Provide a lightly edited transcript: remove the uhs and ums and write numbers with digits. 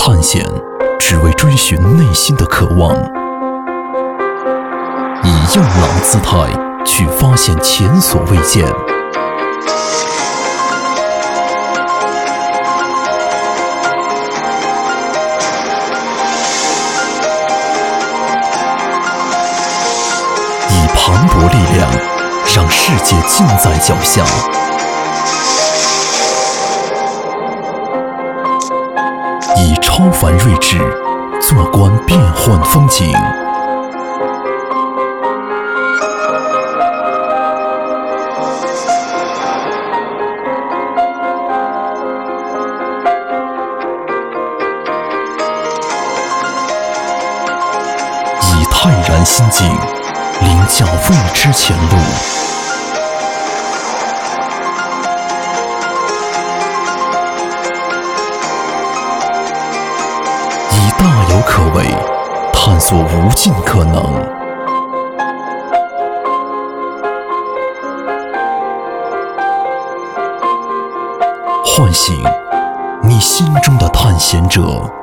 探险，只为追寻内心的渴望，以硬朗姿态去发现前所未见。以磅礴力量，让世界近在脚下。以超凡睿智，坐观变幻风景。以泰然心境，凌驾未知前路。以大有可为，探索无尽可能。唤醒你心中的探险者。